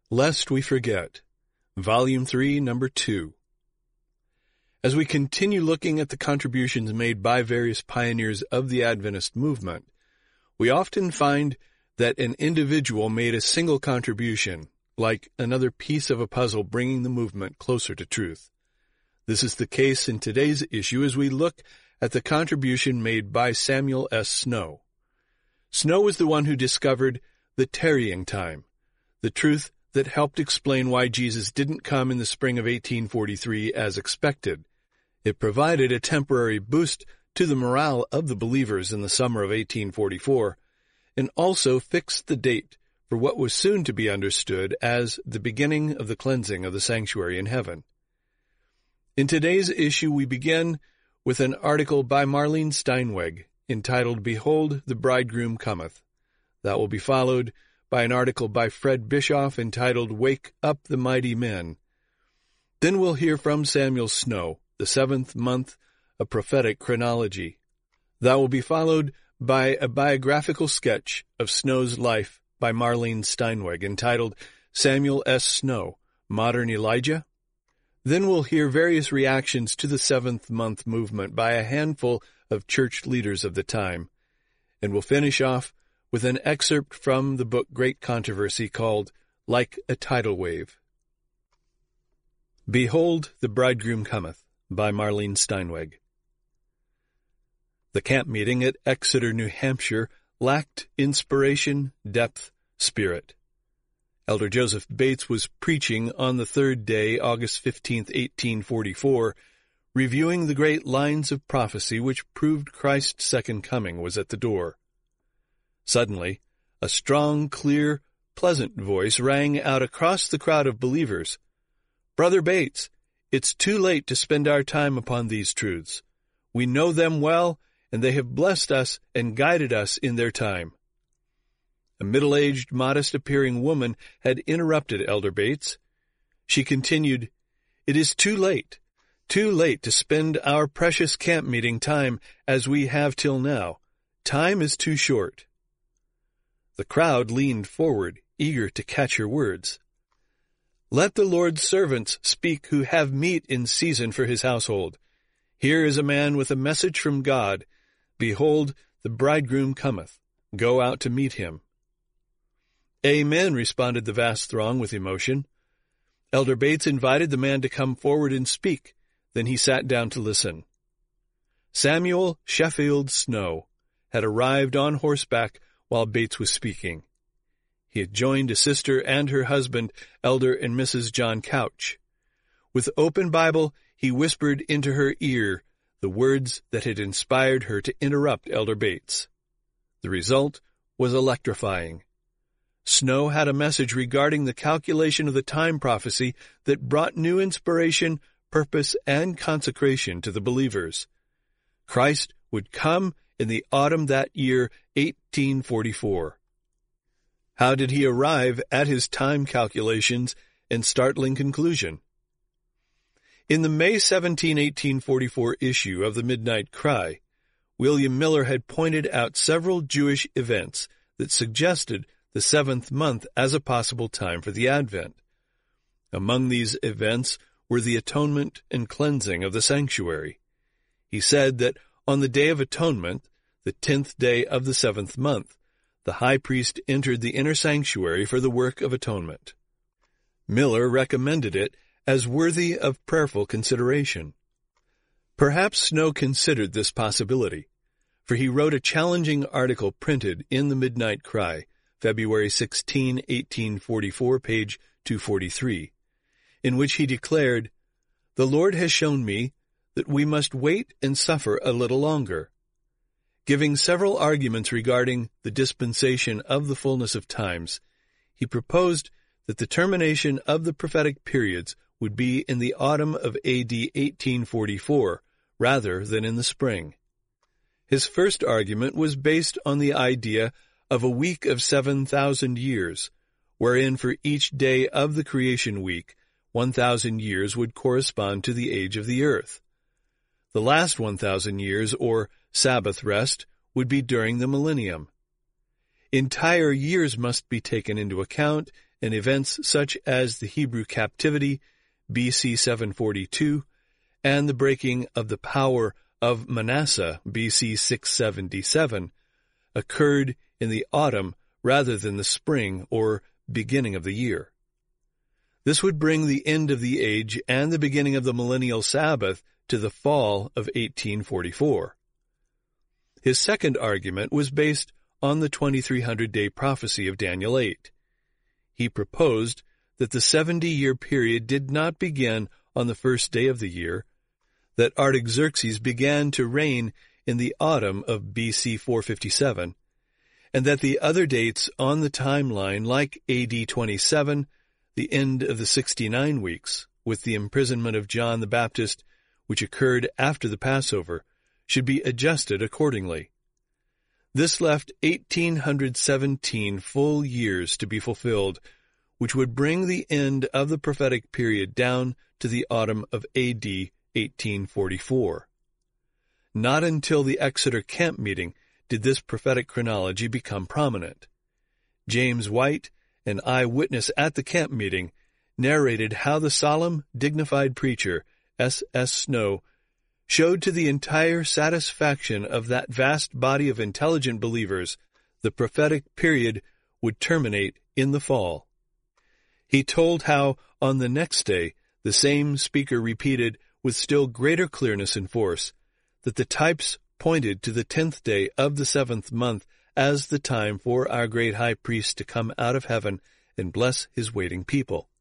Lest We Forget, Volume 3, Number 2. As we continue looking at the contributions made by various pioneers of the Adventist movement, we often find that an individual made a single contribution, like another piece of a puzzle bringing the movement closer to truth. This is the case in today's issue as we look at the contribution made by Samuel S. Snow. Snow was the one who discovered the tarrying time, the truth that helped explain why Jesus didn't come in the spring of 1843 as expected. It provided a temporary boost to the morale of the believers in the summer of 1844, and also fixed the date for what was soon to be understood as the beginning of the cleansing of the sanctuary in heaven. In today's issue, we begin with an article by Marlene Steinweg entitled, Behold, the Bridegroom Cometh. That will be followed by an article by Fred Bischoff entitled, Wake Up the Mighty Men. Then we'll hear from Samuel Snow, the seventh month of prophetic chronology. That will be followed by a biographical sketch of Snow's life by Marlene Steinweg entitled, Samuel S. Snow, Modern Elijah. Then we'll hear various reactions to the seventh month movement by a handful of church leaders of the time. And we'll finish off with an excerpt from the book Great Controversy called Like a Tidal Wave. Behold, the Bridegroom Cometh, by Marlene Steinweg. The camp meeting at Exeter, New Hampshire, lacked inspiration, depth, spirit. Elder Joseph Bates was preaching on the third day, August 15, 1844, reviewing the great lines of prophecy which proved Christ's second coming was at the door. Suddenly, a strong, clear, pleasant voice rang out across the crowd of believers. Brother Bates, it's too late to spend our time upon these truths. We know them well, and they have blessed us and guided us in their time. A middle-aged, modest-appearing woman had interrupted Elder Bates. She continued, It is too late to spend our precious camp meeting time as we have till now. Time is too short. The crowd leaned forward, eager to catch her words. Let the Lord's servants speak who have meat in season for his household. Here is a man with a message from God. Behold, the bridegroom cometh. Go out to meet him. Amen, responded the vast throng with emotion. Elder Bates invited the man to come forward and speak. Then he sat down to listen. Samuel Sheffield Snow had arrived on horseback while Bates was speaking. He had joined a sister and her husband, Elder and Mrs. John Couch. With open Bible, he whispered into her ear the words that had inspired her to interrupt Elder Bates. The result was electrifying. Snow had a message regarding the calculation of the time prophecy that brought new inspiration, purpose, and consecration to the believers. Christ would come in the autumn that year, 1844. How did he arrive at his time calculations and startling conclusion? In the May 17, 1844 issue of the Midnight Cry, William Miller had pointed out several Jewish events that suggested the seventh month as a possible time for the Advent. Among these events were the atonement and cleansing of the sanctuary. He said that on the Day of Atonement, the 10th day of the seventh month, the high priest entered the inner sanctuary for the work of atonement. Miller recommended it as worthy of prayerful consideration. Perhaps Snow considered this possibility, for he wrote a challenging article printed in the Midnight Cry, February 16, 1844, page 243, in which he declared, The Lord has shown me that we must wait and suffer a little longer. Giving several arguments regarding the dispensation of the fullness of times, he proposed that the termination of the prophetic periods would be in the autumn of A.D. 1844, rather than in the spring. His first argument was based on the idea of a week of 7,000 years, wherein for each day of the creation week, 1,000 years would correspond to the age of the earth. The last 1,000 years, or Sabbath rest, would be during the millennium. Entire years must be taken into account, and events such as the Hebrew captivity, BC 742, and the breaking of the power of Manasseh, BC 677, occurred in the autumn rather than the spring or beginning of the year. This would bring the end of the age and the beginning of the millennial Sabbath to the fall of 1844. His second argument was based on the 2300-day prophecy of Daniel 8. He proposed that the 70-year period did not begin on the first day of the year, that Artaxerxes began to reign in the autumn of BC 457, and that the other dates on the timeline, like AD 27, the end of the 69 weeks, with the imprisonment of John the Baptist, which occurred after the Passover, should be adjusted accordingly. This left 1817 full years to be fulfilled, which would bring the end of the prophetic period down to the autumn of AD 1844. Not until the Exeter camp meeting did this prophetic chronology become prominent. James White, an eyewitness at the camp meeting, narrated how the solemn, dignified preacher, S.S. Snow, showed to the entire satisfaction of that vast body of intelligent believers the prophetic period would terminate in the fall. He told how, on the next day, the same speaker repeated with still greater clearness and force that the types pointed to the 10th day of the 7th month as the time for our great high priest to come out of heaven and bless his waiting people.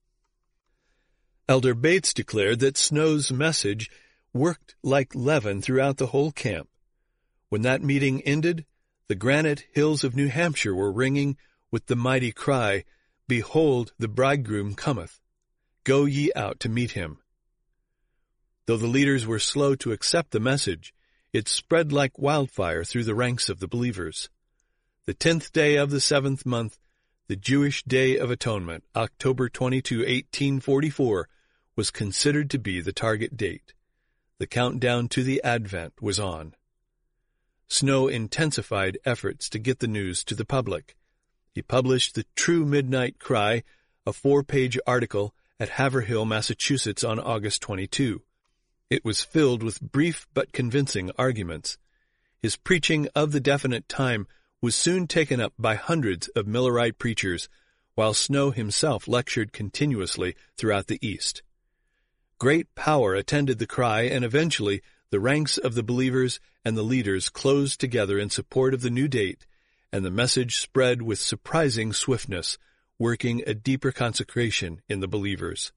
Elder Bates declared that Snow's message worked like leaven throughout the whole camp. When that meeting ended, the granite hills of New Hampshire were ringing with the mighty cry, "Behold, the bridegroom cometh. Go ye out to meet him." Though the leaders were slow to accept the message, it spread like wildfire through the ranks of the believers. The 10th day of the 7th month, the Jewish Day of Atonement, October 22, 1844, was considered to be the target date. The countdown to the Advent was on. Snow intensified efforts to get the news to the public. He published the True Midnight Cry, a 4-page article at Haverhill, Massachusetts on August 22. It was filled with brief but convincing arguments. His preaching of the definite time was soon taken up by hundreds of Millerite preachers, while Snow himself lectured continuously throughout the East. Great power attended the cry, and eventually the ranks of the believers and the leaders closed together in support of the new date, and the message spread with surprising swiftness, working a deeper consecration in the believers.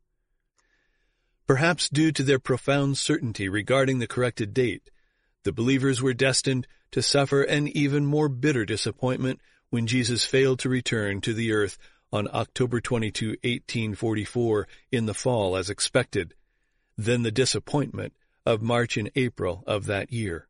Perhaps due to their profound certainty regarding the corrected date, the believers were destined to suffer an even more bitter disappointment when Jesus failed to return to the earth on October 22, 1844, in the fall as expected, than the disappointment of March and April of that year.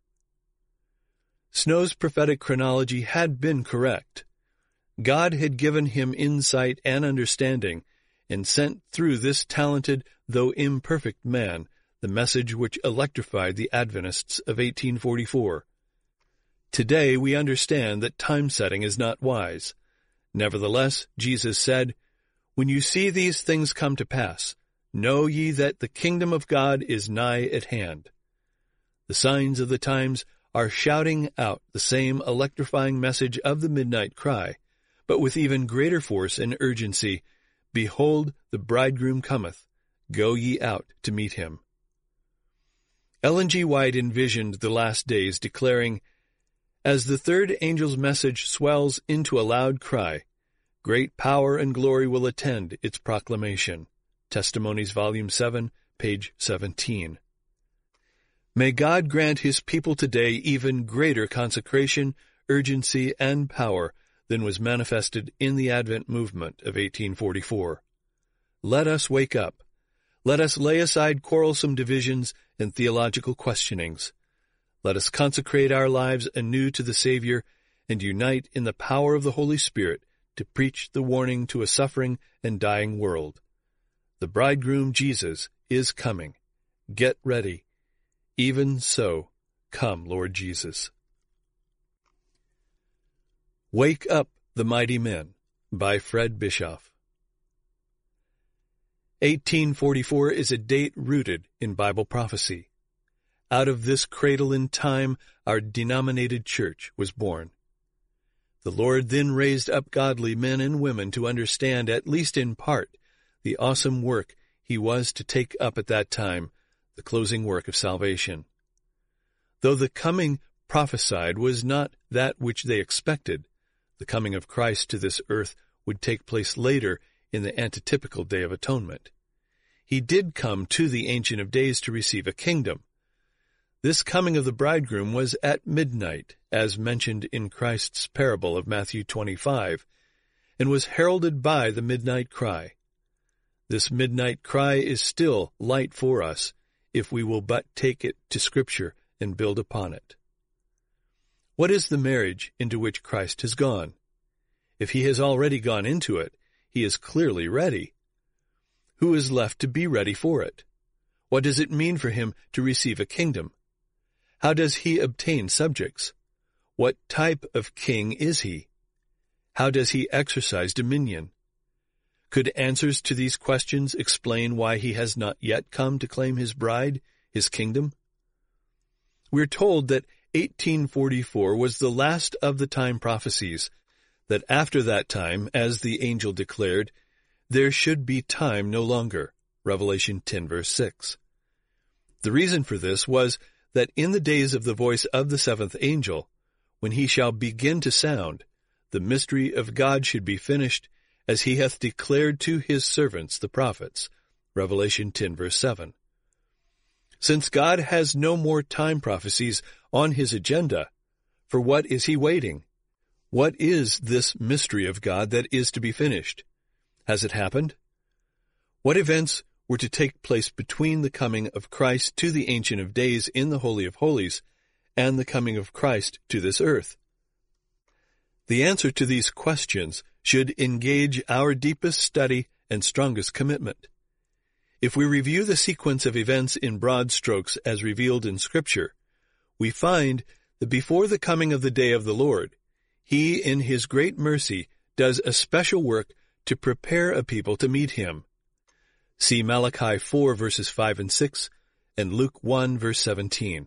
Snow's prophetic chronology had been correct. God had given him insight and understanding, and sent through this talented, though imperfect man, the message which electrified the Adventists of 1844. Today we understand that time-setting is not wise. Nevertheless, Jesus said, "When you see these things come to pass, know ye that the kingdom of God is nigh at hand." The signs of the times are shouting out the same electrifying message of the midnight cry, but with even greater force and urgency, "Behold, the bridegroom cometh. Go ye out to meet him." Ellen G. White envisioned the last days, declaring, "As the third angel's message swells into a loud cry, great power and glory will attend its proclamation." Testimonies, Volume 7, page 17. May God grant his people today even greater consecration, urgency, and power than was manifested in the Advent movement of 1844. Let us wake up. Let us lay aside quarrelsome divisions and theological questionings. Let us consecrate our lives anew to the Savior and unite in the power of the Holy Spirit to preach the warning to a suffering and dying world. The bridegroom Jesus is coming. Get ready. Even so, come, Lord Jesus. Wake Up the Mighty Men by Fred Bischoff. 1844 is a date rooted in Bible prophecy. Out of this cradle in time, our denominated church was born. The Lord then raised up godly men and women to understand, at least in part, the awesome work He was to take up at that time, the closing work of salvation. Though the coming prophesied was not that which they expected, the coming of Christ to this earth would take place later in the antitypical Day of Atonement. He did come to the Ancient of Days to receive a kingdom. This coming of the bridegroom was at midnight, as mentioned in Christ's parable of Matthew 25, and was heralded by the midnight cry. This midnight cry is still light for us, if we will but take it to Scripture and build upon it. What is the marriage into which Christ has gone? If He has already gone into it, He is clearly ready. Who is left to be ready for it? What does it mean for Him to receive a kingdom? How does He obtain subjects? What type of king is He? How does He exercise dominion? Could answers to these questions explain why He has not yet come to claim His bride, His kingdom? We're told that 1844 was the last of the time prophecies, that after that time, as the angel declared, there should be time no longer. Revelation 10 verse 6. The reason for this was that in the days of the voice of the seventh angel, when he shall begin to sound, the mystery of God should be finished, as He hath declared to His servants the prophets. Revelation 10 verse 7. Since God has no more time prophecies on His agenda, for what is He waiting? What is this mystery of God that is to be finished? Has it happened? What events were to take place between the coming of Christ to the Ancient of Days in the Holy of Holies and the coming of Christ to this earth? The answer to these questions should engage our deepest study and strongest commitment. If we review the sequence of events in broad strokes as revealed in Scripture, we find that before the coming of the day of the Lord, He, in His great mercy, does a special work to prepare a people to meet Him. See Malachi 4 verses 5 and 6 and Luke 1 verse 17.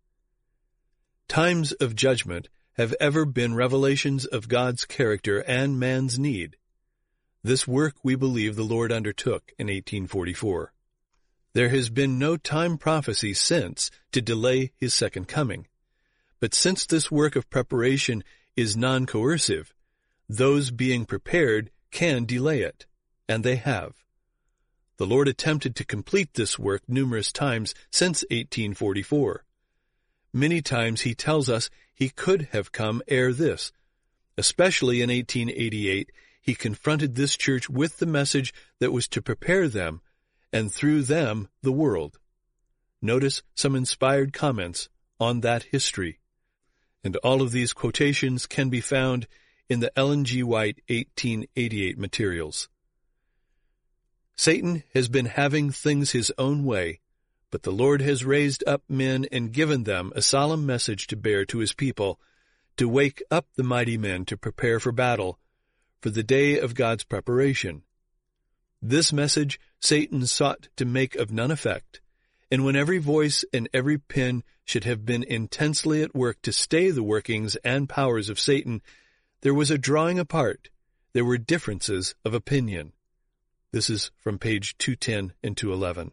Times of judgment have ever been revelations of God's character and man's need. This work we believe the Lord undertook in 1844. There has been no time prophecy since to delay His second coming. But since this work of preparation is non-coercive, those being prepared can delay it, and they have. The Lord attempted to complete this work numerous times since 1844. Many times He tells us He could have come ere this. Especially in 1888, He confronted this church with the message that was to prepare them, and through them the world. Notice some inspired comments on that history. And all of these quotations can be found in the Ellen G. White 1888 materials. Satan has been having things his own way, but the Lord has raised up men and given them a solemn message to bear to His people, to wake up the mighty men to prepare for battle, for the day of God's preparation. This message Satan sought to make of none effect, and when every voice and every pen should have been intensely at work to stay the workings and powers of Satan, there was a drawing apart, there were differences of opinion. This is from page 210 and 211.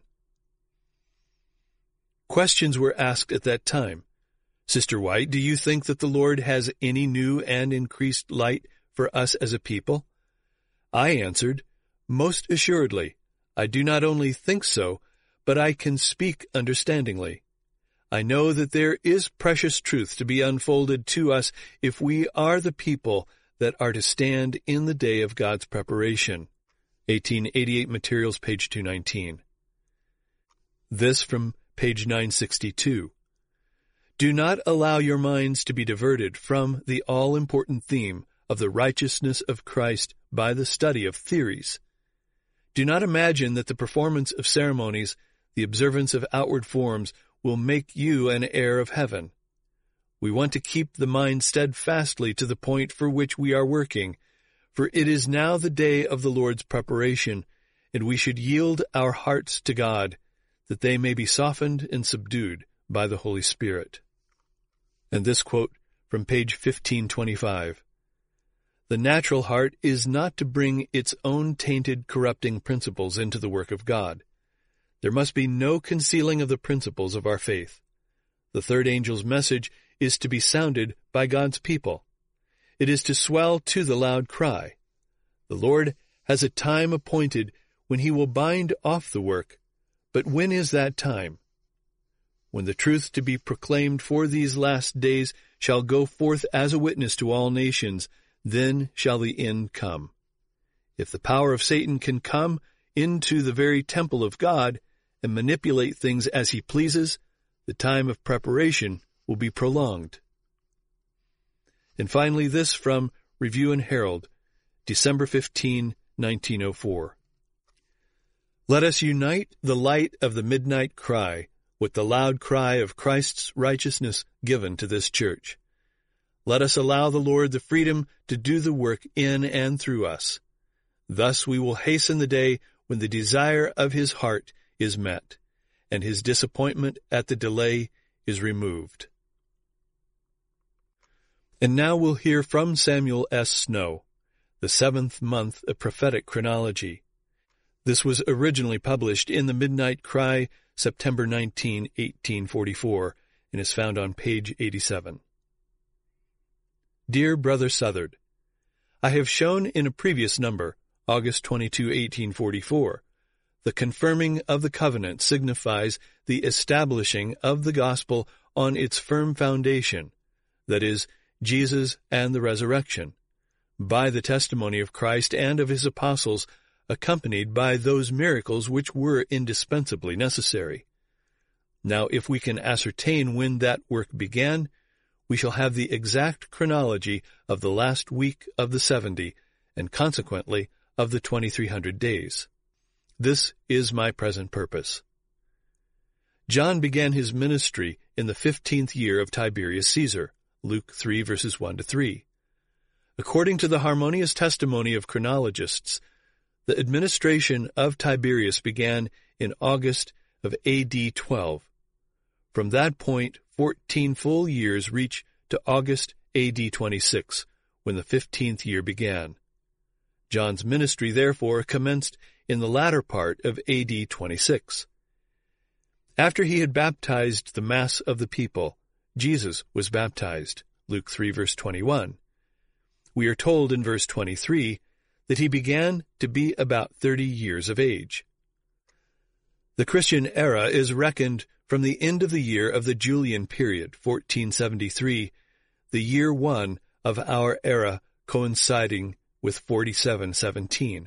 Questions were asked at that time. Sister White, do you think that the Lord has any new and increased light for us as a people? I answered, most assuredly. I do not only think so, but I can speak understandingly. I know that there is precious truth to be unfolded to us if we are the people that are to stand in the day of God's preparation. 1888 Materials, page 219. This from page 962. Do not allow your minds to be diverted from the all-important theme of the righteousness of Christ by the study of theories. Do not imagine that the performance of ceremonies, the observance of outward forms, will make you an heir of heaven. We want to keep the mind steadfastly to the point for which we are working, for it is now the day of the Lord's preparation, and we should yield our hearts to God, that they may be softened and subdued by the Holy Spirit. And this quote from page 1525. The natural heart is not to bring its own tainted, corrupting principles into the work of God. There must be no concealing of the principles of our faith. The third angel's message is to be sounded by God's people. It is to swell to the loud cry. The Lord has a time appointed when he will bind off the work, but when is that time? When the truth to be proclaimed for these last days shall go forth as a witness to all nations, then shall the end come. If the power of Satan can come into the very temple of God and manipulate things as he pleases, the time of preparation will be prolonged. And finally, this from Review and Herald, December 15, 1904. Let us unite the light of the midnight cry with the loud cry of Christ's righteousness given to this church. Let us allow the Lord the freedom to do the work in and through us. Thus we will hasten the day when the desire of his heart is met, and his disappointment at the delay is removed. And now we'll hear from Samuel S. Snow, the 7th month of prophetic chronology. This was originally published in the Midnight Cry, September 19, 1844, and is found on page 87. Dear Brother Southard, I have shown in a previous number, August 22, 1844, the confirming of the covenant signifies the establishing of the gospel on its firm foundation, that is, Jesus and the resurrection, by the testimony of Christ and of his apostles, accompanied by those miracles which were indispensably necessary. Now, if we can ascertain when that work began, we shall have the exact chronology of the last week of the 70, and consequently of the 2300 days. This is my present purpose. John began his ministry in the 15th year of Tiberius Caesar, Luke 3 verses 1-3. According to the harmonious testimony of chronologists, the administration of Tiberius began in August of A.D. 12. From that point, 14 full years reach to August A.D. 26, when the 15th year began. John's ministry, therefore, commenced in the latter part of A.D. 26. After he had baptized the mass of the people, Jesus was baptized, Luke 3 verse 21. We are told in verse 23 that he began to be about 30 years of age. The Christian era is reckoned from the end of the year of the Julian period, 1473, the year 1 of our era coinciding with 4717.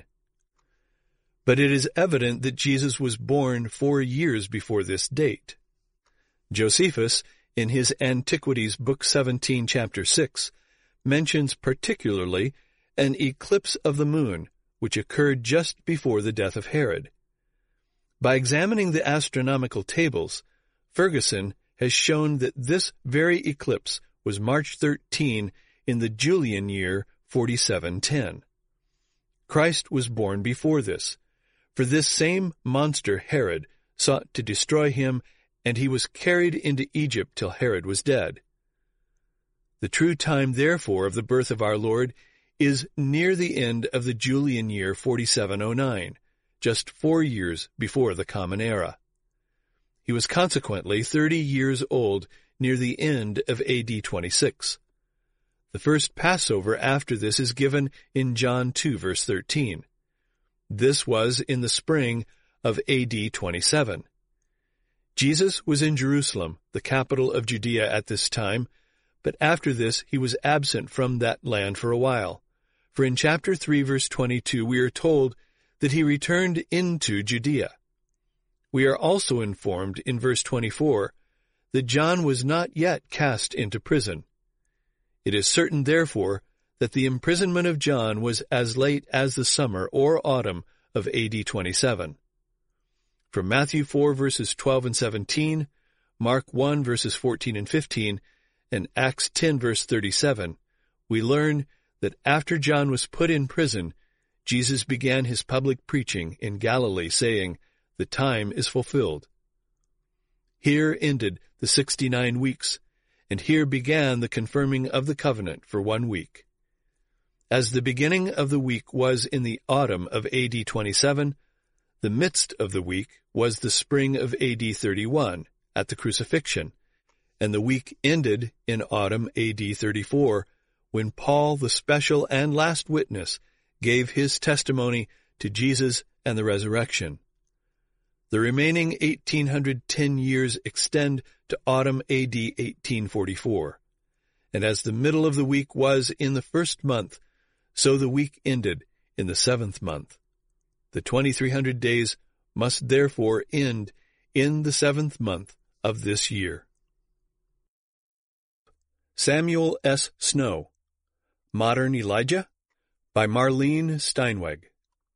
But it is evident that Jesus was born 4 years before this date. Josephus, in his Antiquities, Book 17, Chapter 6, mentions particularly an eclipse of the moon, which occurred just before the death of Herod. By examining the astronomical tables, Ferguson has shown that this very eclipse was March 13 in the Julian year 4710. Christ was born before this, for this same monster Herod sought to destroy him, and he was carried into Egypt till Herod was dead. The true time, therefore, of the birth of our Lord is near the end of the Julian year 4709, just 4 years before the Common Era. He was consequently 30 years old near the end of A.D. 26. The first Passover after this is given in John 2, verse 13. This was in the spring of A.D. 27. Jesus was in Jerusalem, the capital of Judea at this time, but after this he was absent from that land for a while. For in chapter 3, verse 22, we are told that he returned into Judea. We are also informed in verse 24 that John was not yet cast into prison. It is certain, therefore, that the imprisonment of John was as late as the summer or autumn of A.D. 27. From Matthew 4, verses 12 and 17, Mark 1, verses 14 and 15, and Acts 10, verse 37, we learn that after John was put in prison, Jesus began his public preaching in Galilee, saying, "The time is fulfilled." Here ended the 69 weeks, and here began the confirming of the covenant for 1 week. As the beginning of the week was in the autumn of AD 27, the midst of the week was the spring of AD 31, at the crucifixion, and the week ended in autumn AD 34, when Paul, the special and last witness, gave his testimony to Jesus and the resurrection. The remaining 1810 years extend to autumn AD 1844, and as the middle of the week was in the first month, so the week ended in the 7th month. The 2300 days must therefore end in the 7th month of this year. Samuel S. Snow, Modern Elijah, by Marlene Steinweg.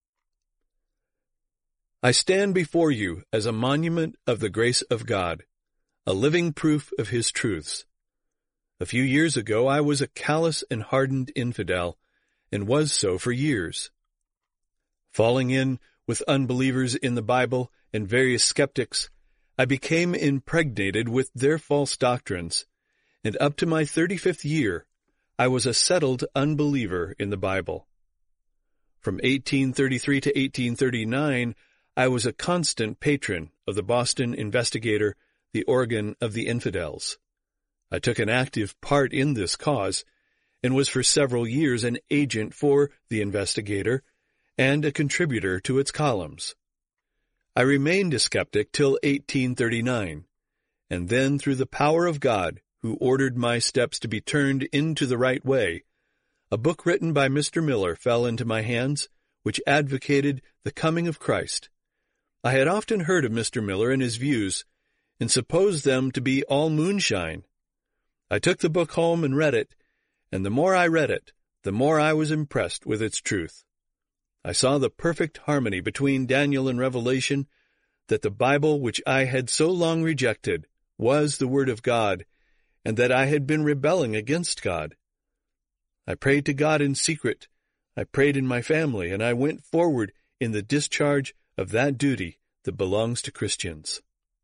I stand before you as a monument of the grace of God, a living proof of His truths. A few years ago I was a callous and hardened infidel, and was so for years. Falling in with unbelievers in the Bible and various skeptics, I became impregnated with their false doctrines, and up to my 35th year, I was a settled unbeliever in the Bible. From 1833 to 1839, I was a constant patron of the Boston Investigator, the organ of the infidels. I took an active part in this cause, and was for several years an agent for the Investigator and a contributor to its columns. I remained a skeptic till 1839, and then through the power of God, who ordered my steps to be turned into the right way, a book written by Mr. Miller fell into my hands, which advocated the coming of Christ. I had often heard of Mr. Miller and his views, and supposed them to be all moonshine. I took the book home and read it, and the more I read it, the more I was impressed with its truth. I saw the perfect harmony between Daniel and Revelation, that the Bible which I had so long rejected was the Word of God, and that I had been rebelling against God. I prayed to God in secret, I prayed in my family, and I went forward in the discharge of that duty that belongs to Christians.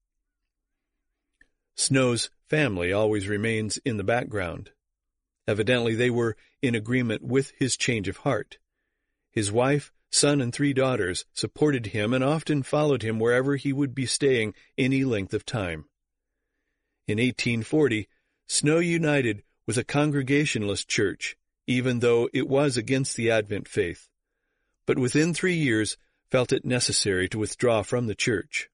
Snow's family always remains in the background. Evidently they were in agreement with his change of heart. His wife, son, and 3 daughters supported him and often followed him wherever he would be staying any length of time. In 1840, Snow united with a Congregationalist church, even though it was against the Advent faith, but within 3 years felt it necessary to withdraw from the church.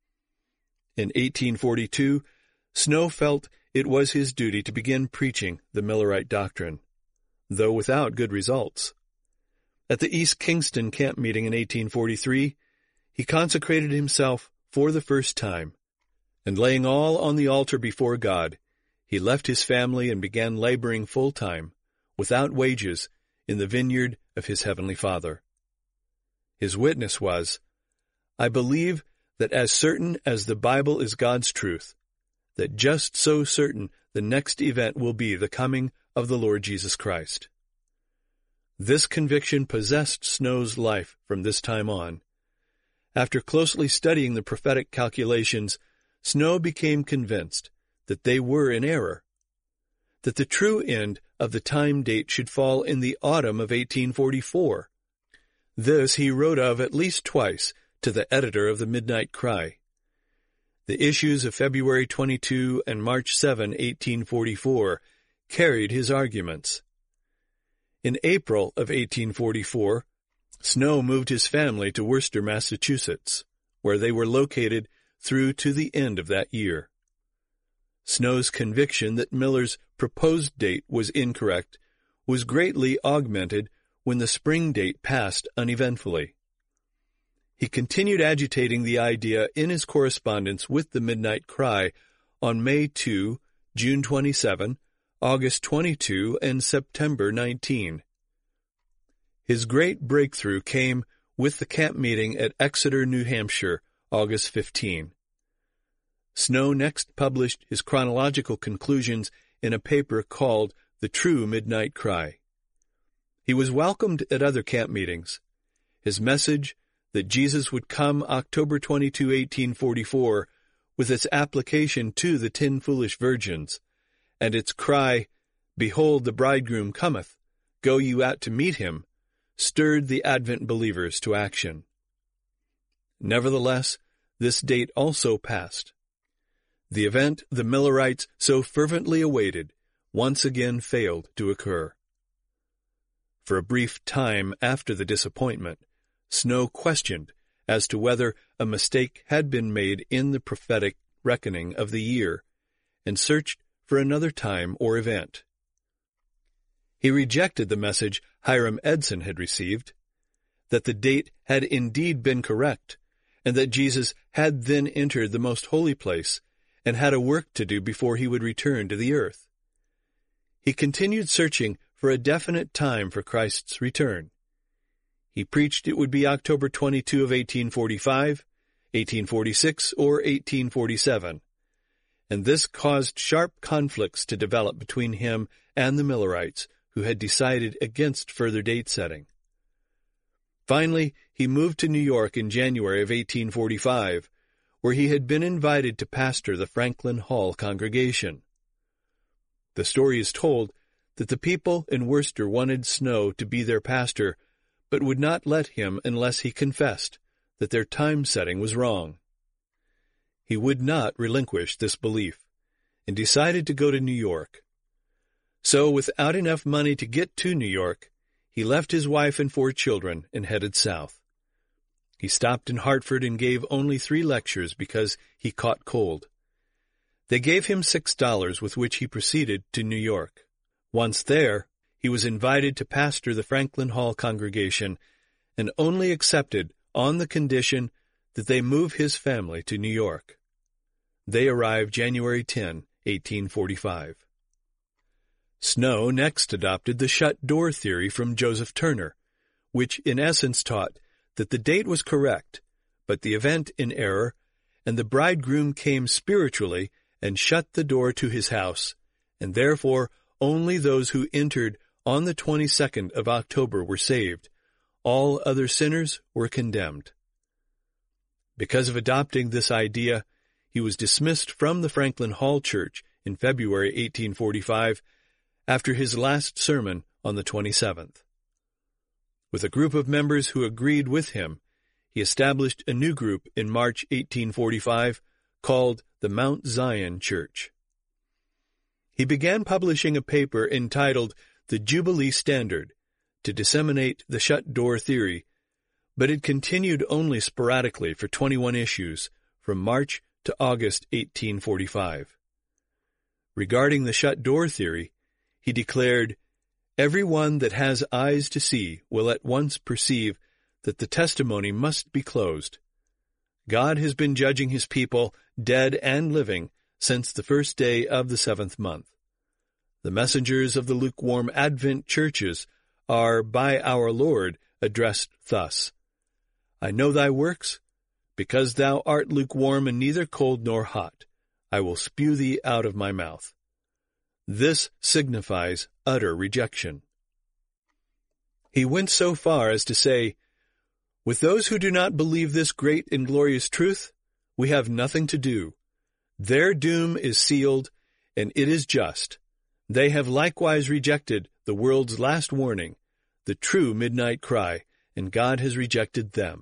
In 1842, Snow felt it was his duty to begin preaching the Millerite doctrine, though without good results. At the East Kingston camp meeting in 1843, he consecrated himself for the first time, and laying all on the altar before God, he left his family and began laboring full-time, without wages, in the vineyard of his Heavenly Father. His witness was, "I believe that as certain as the Bible is God's truth, that just so certain the next event will be the coming of the Lord Jesus Christ." This conviction possessed Snow's life from this time on. After closely studying the prophetic calculations, Snow became convinced that they were in error, that the true end of the time date should fall in the autumn of 1844. This he wrote of at least twice to the editor of the Midnight Cry. The issues of February 22 and March 7, 1844, carried his arguments. In April of 1844, Snow moved his family to Worcester, Massachusetts, where they were located through to the end of that year. Snow's conviction that Miller's proposed date was incorrect was greatly augmented when the spring date passed uneventfully. He continued agitating the idea in his correspondence with the Midnight Cry on May 2, June 27, August 22, and September 19. His great breakthrough came with the camp meeting at Exeter, New Hampshire, August 15. Snow next published his chronological conclusions in a paper called The True Midnight Cry. He was welcomed at other camp meetings, His message that Jesus would come October 22, 1844, with its application to the 10 foolish virgins, and its cry, "Behold, the bridegroom cometh, go you out to meet him," stirred the Advent believers to action. Nevertheless, this date also passed. The event the Millerites so fervently awaited once again failed to occur. For a brief time after the disappointment, Snow questioned as to whether a mistake had been made in the prophetic reckoning of the year, and searched for another time or event. He rejected the message Hiram Edson had received, that the date had indeed been correct, and that Jesus had then entered the most holy place and had a work to do before he would return to the earth. He continued searching for a definite time for Christ's return. He preached it would be October 22 of 1845, 1846, or 1847, and this caused sharp conflicts to develop between him and the Millerites, who had decided against further date setting. Finally, he moved to New York in January of 1845, where he had been invited to pastor the Franklin Hall congregation. The story is told that the people in Worcester wanted Snow to be their pastor, but would not let him unless he confessed that their time setting was wrong. He would not relinquish this belief, and decided to go to New York. So, without enough money to get to New York, he left his wife and 4 children and headed south. He stopped in Hartford and gave only 3 lectures because he caught cold. They gave him $6, with which he proceeded to New York. Once there, he was invited to pastor the Franklin Hall congregation, and only accepted on the condition that they move his family to New York. They arrived January 10, 1845. Snow next adopted the shut-door theory from Joseph Turner, which in essence taught that the date was correct, but the event in error, and the bridegroom came spiritually and shut the door to his house, and therefore only those who entered on the 22nd of October were saved. All other sinners were condemned. Because of adopting this idea, he was dismissed from the Franklin Hall Church in February 1845 after his last sermon on the 27th. With a group of members who agreed with him, he established a new group in March 1845 called the Mount Zion Church. He began publishing a paper entitled The Jubilee Standard to disseminate the shut-door theory, but it continued only sporadically for 21 issues from March to August 1845. Regarding the shut-door theory, he declared, "Every one that has eyes to see will at once perceive that the testimony must be closed. God has been judging his people, dead and living, since the first day of the 7th month. The messengers of the lukewarm Advent churches are, by our Lord, addressed thus: I know thy works. Because thou art lukewarm and neither cold nor hot, I will spew thee out of my mouth." This signifies utter rejection. He went so far as to say, "With those who do not believe this great and glorious truth, we have nothing to do. Their doom is sealed, and it is just. They have likewise rejected the world's last warning, the true midnight cry, and God has rejected them."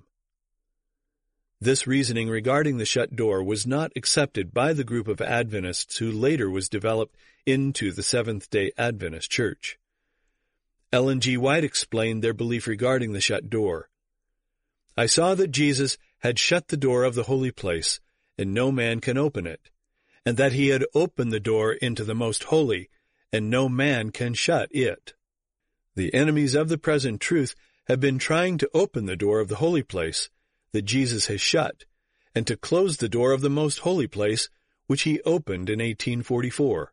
This reasoning regarding the shut door was not accepted by the group of Adventists who later was developed into the Seventh-day Adventist Church. Ellen G. White explained their belief regarding the shut door. "I saw that Jesus had shut the door of the holy place, and no man can open it, and that he had opened the door into the most holy, and no man can shut it. The enemies of the present truth have been trying to open the door of the holy place that Jesus has shut, and to close the door of the most holy place, which he opened in 1844.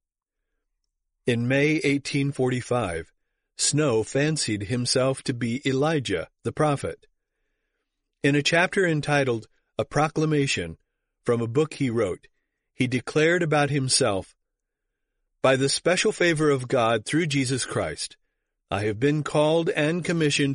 In May 1845, Snow fancied himself to be Elijah, the prophet. In a chapter entitled A Proclamation, from a book he wrote, he declared about himself, "By the special favor of God through Jesus Christ, I have been called and commissioned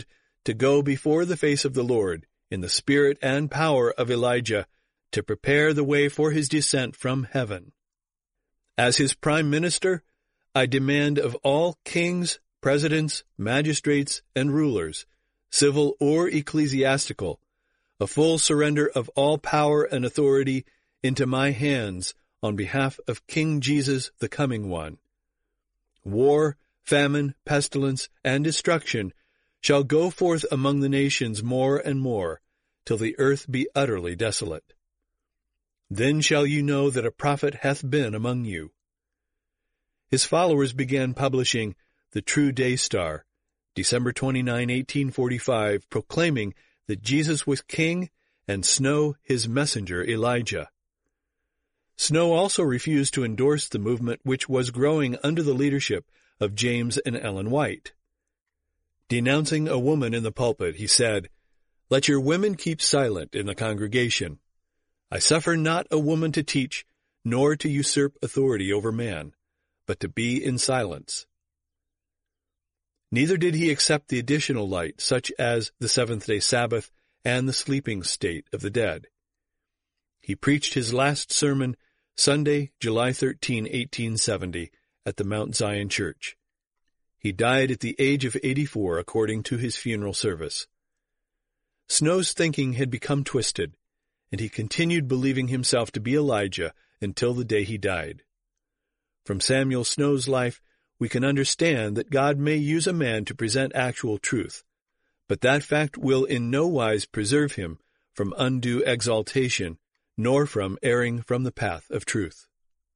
to go before the face of the Lord in the spirit and power of Elijah, to prepare the way for his descent from heaven. As his prime minister, I demand of all kings, presidents, magistrates, and rulers, civil or ecclesiastical, a full surrender of all power and authority into my hands on behalf of King Jesus, the coming one. War, famine, pestilence, and destruction shall go forth among the nations more and more, till the earth be utterly desolate. Then shall you know that a prophet hath been among you. His followers began publishing The True Day Star, December 29, 1845, proclaiming that Jesus was king and Snow his messenger Elijah. Snow also refused to endorse the movement which was growing under the leadership of James and Ellen White. Denouncing a woman in the pulpit, he said, "Let your women keep silent in the congregation. I suffer not a woman to teach, nor to usurp authority over man, but to be in silence." Neither did he accept the additional light, such as the seventh-day Sabbath and the sleeping state of the dead. He preached his last sermon Sunday, July 13, 1870, at the Mount Zion Church. He died at the age of 84, according to his funeral service. Snow's thinking had become twisted, and he continued believing himself to be Elijah until the day he died. From Samuel Snow's life, we can understand that God may use a man to present actual truth, but that fact will in no wise preserve him from undue exaltation, nor from erring from the path of truth.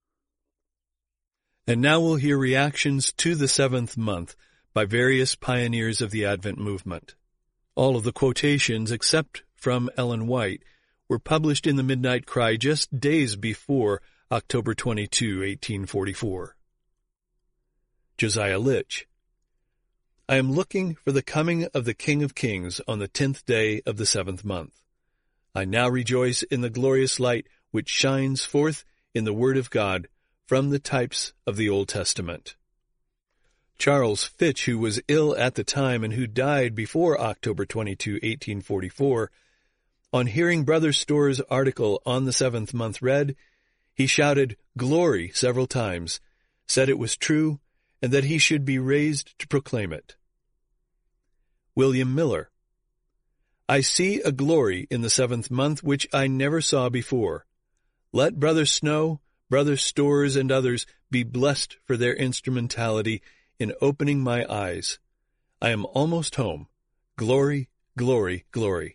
And now we'll hear reactions to the seventh month by various pioneers of the Advent movement. All of the quotations, except from Ellen White, were published in the Midnight Cry just days before October 22, 1844. Josiah Litch. I am looking for the coming of the King of Kings on the 10th day of the seventh month. I now rejoice in the glorious light which shines forth in the Word of God from the types of the Old Testament. Charles Fitch, who was ill at the time and who died before October 22, 1844, on hearing Brother Storr's article on the seventh month read, he shouted "Glory" several times, said it was true, and that he should be raised to proclaim it. William Miller. I see a glory in the seventh month which I never saw before. Let Brother Snow, Brother Storrs, and others be blessed for their instrumentality in opening my eyes. I am almost home. Glory, glory, glory.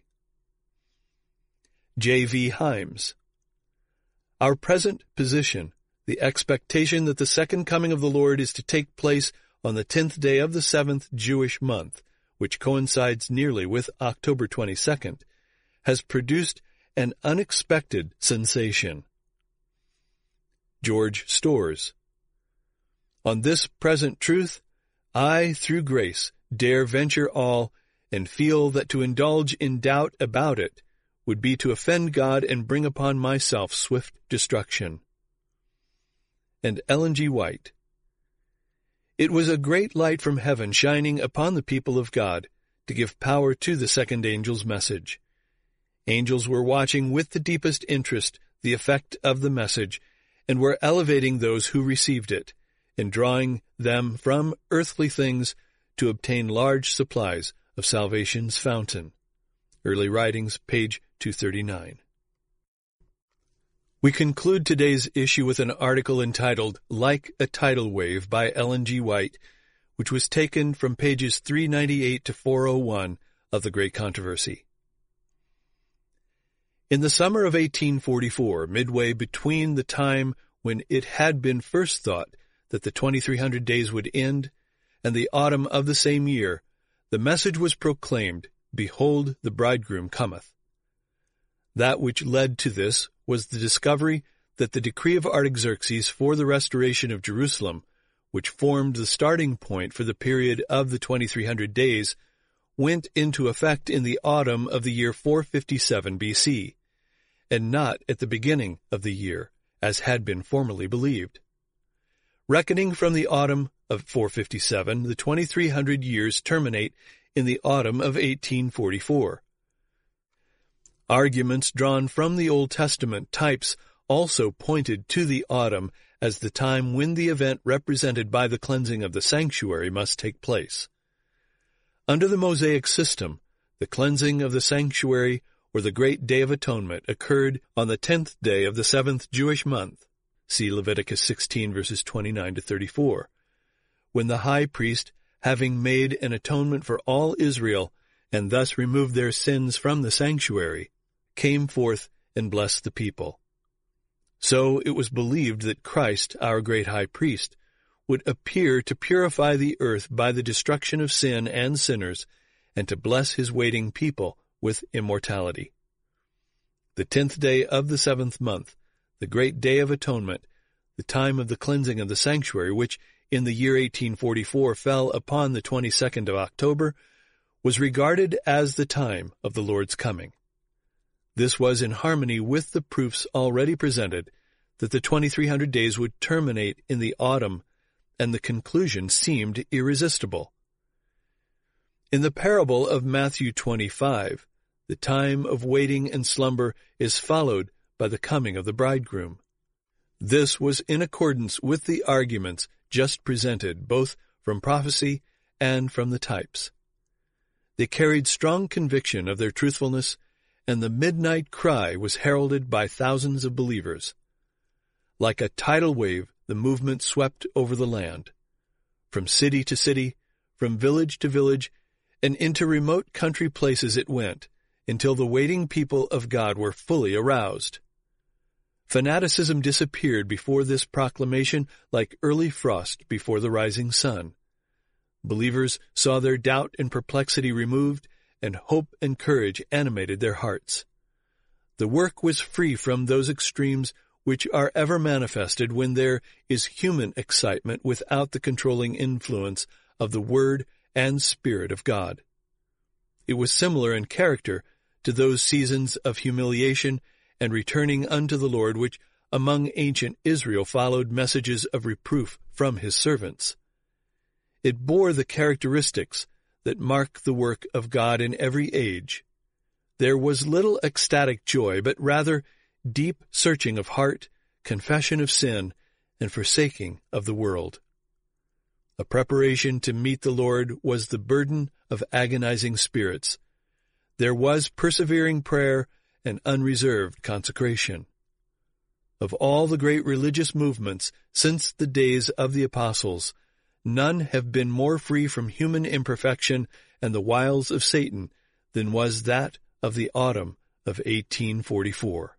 J.V. Himes. Our present position, the expectation that the second coming of the Lord is to take place on the 10th day of the seventh Jewish month, which coincides nearly with October 22nd, has produced an unexpected sensation. George Storrs. On this present truth, I, through grace, dare venture all, and feel that to indulge in doubt about it would be to offend God and bring upon myself swift destruction. And Ellen G. White. It was a great light from heaven shining upon the people of God to give power to the second angel's message. Angels were watching with the deepest interest the effect of the message, and were elevating those who received it, and drawing them from earthly things to obtain large supplies of salvation's fountain. Early Writings, page 239. We conclude today's issue with an article entitled Like a Tidal Wave by Ellen G. White, which was taken from pages 398 to 401 of The Great Controversy. In the summer of 1844, midway between the time when it had been first thought that the 2300 days would end and the autumn of the same year, the message was proclaimed, Behold, the bridegroom cometh. That which led to this was the discovery that the decree of Artaxerxes for the restoration of Jerusalem, which formed the starting point for the period of the 2300 days, went into effect in the autumn of the year 457 B.C., and not at the beginning of the year, as had been formerly believed. Reckoning from the autumn of 457, the 2300 years terminate in the autumn of 1844. Arguments drawn from the Old Testament types also pointed to the autumn as the time when the event represented by the cleansing of the sanctuary must take place. Under the Mosaic system, the cleansing of the sanctuary, or the Great Day of Atonement, occurred on the 10th day of the 7th Jewish month, see Leviticus 16 verses 29 to 34, when the high priest, having made an atonement for all Israel, and thus removed their sins from the sanctuary, came forth and blessed the people. So it was believed that Christ, our great high priest, would appear to purify the earth by the destruction of sin and sinners, and to bless his waiting people with immortality. The 10th day of the 7th month, the Great Day of Atonement, the time of the cleansing of the sanctuary, which in the year 1844 fell upon the 22nd of October, was regarded as the time of the Lord's coming. This was in harmony with the proofs already presented that the 2300 days would terminate in the autumn, and the conclusion seemed irresistible. In the parable of Matthew 25, the time of waiting and slumber is followed by the coming of the bridegroom. This was in accordance with the arguments just presented, both from prophecy and from the types. They carried strong conviction of their truthfulness, and the midnight cry was heralded by thousands of believers. Like a tidal wave, the movement swept over the land. From city to city, from village to village, and into remote country places it went, until the waiting people of God were fully aroused. Fanaticism disappeared before this proclamation like early frost before the rising sun. Believers saw their doubt and perplexity removed, and hope and courage animated their hearts. The work was free from those extremes which are ever manifested when there is human excitement without the controlling influence of the Word and Spirit of God. It was similar in character to those seasons of humiliation and returning unto the Lord which among ancient Israel followed messages of reproof from his servants. It bore the characteristics that mark the work of God in every age. There was little ecstatic joy, but rather deep searching of heart, confession of sin, and forsaking of the world. A preparation to meet the Lord was the burden of agonizing spirits. There was persevering prayer and unreserved consecration. Of all the great religious movements since the days of the apostles, none have been more free from human imperfection and the wiles of Satan than was that of the autumn of 1844.